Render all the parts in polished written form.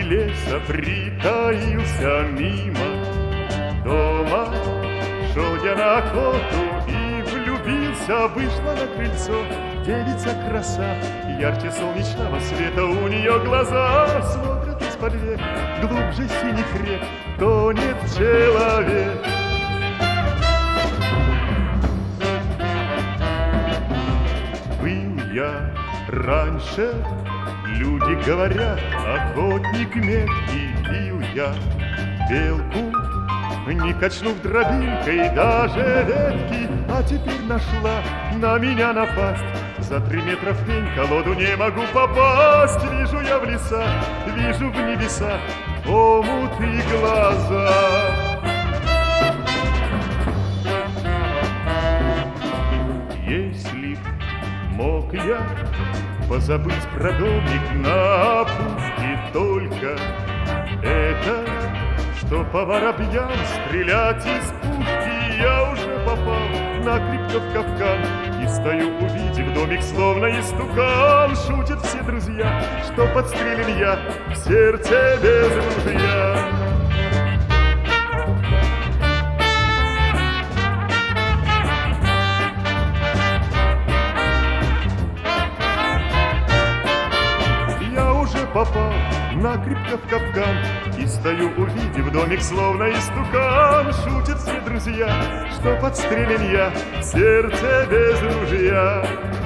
леса притаился мимо дома. Шел я на охоту и влюбился, вышла на крыльцо девица краса. Ярче солнечного света у нее глаза смотрят из-под век, глубже синих рек тонет человек. Был я раньше, люди говорят, охотник меткий, бил я белку, не качнув дробинкой даже ветки, а теперь нашла на меня напасть. За 3 метра в пень колоду не могу попасть. Вижу я в лесах, вижу в небесах омуты глаза. Если б мог я позабыть про домик на опушке, только это, что по воробьям стрелять из пушки, я уже попал накрепко в капкан и стою, увидев домик, словно истукан. Шутят все друзья, что подстрелен я в сердце без ружья. Я уже попал накрепко в капкан и стою, увидев домик, словно истукан. Шутят все друзья, что подстрелен я в сердце без ружья.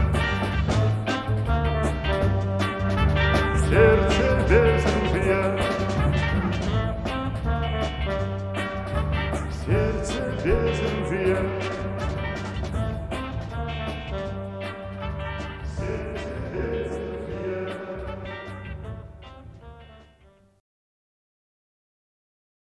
В сердце без ружья. В сердце без ружья.